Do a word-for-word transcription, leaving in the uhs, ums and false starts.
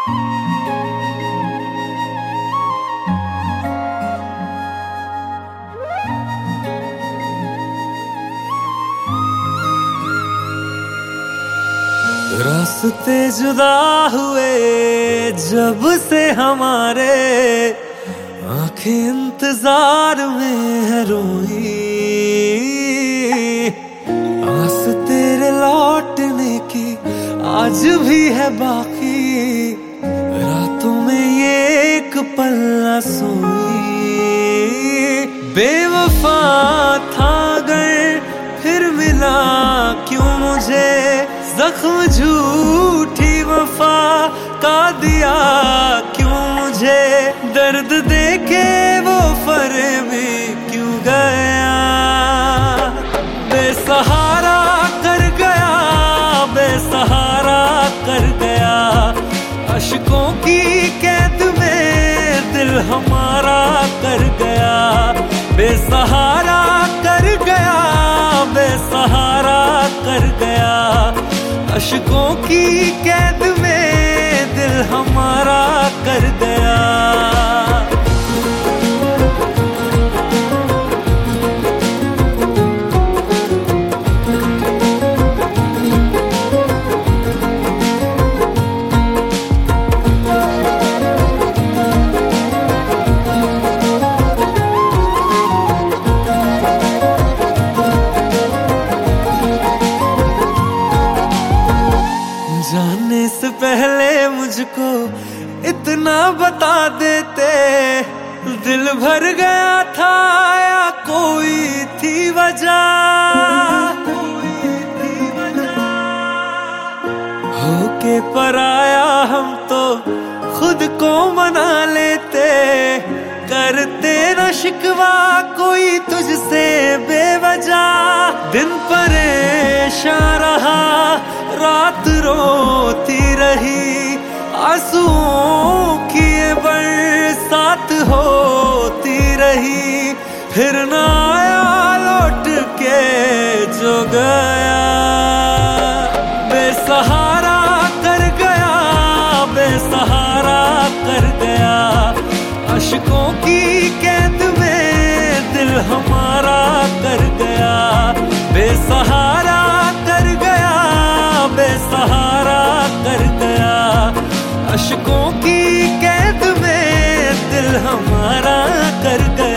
रास्ते जुदा हुए जब से हमारे, आंखें इंतजार में है रोई। आस तेरे लौटने की आज भी है बाकी, रातों में ये एक पल न सोई। बेवफा था अगर फिर मिला क्यों मुझे, जख्म झूठी वफा का दिया क्यों मुझे। दर्द देके वो फरेबी क्यों गया, बेसहारा कर गया, बेसहारा कर गया। अश्कों की कैद में दिल हमारा कर गया, बेसहारा कर गया, बेसहारा कर गया। अश्कों की कैद में दिल हमारा कर गया। जाने से पहले मुझको इतना बता देते, दिल भर गया था या कोई थी वजह। होके पराया हम तो खुद को मना लेते, करते न शिकवा कोई तुझसे बेवजह। दिन परेशान रहा, रात रोती रही, आंसुओं की ये बरसात होती रही। फिर ना आया लौट के जो गया, बेसहारा कर गया, बेसहारा कर गया। अश्कों की कैद में दिल हमारा कर गया, बेसहारा कर गया, बेसहारा कर गया। अश्कों की कैद में दिल हमारा कर गया।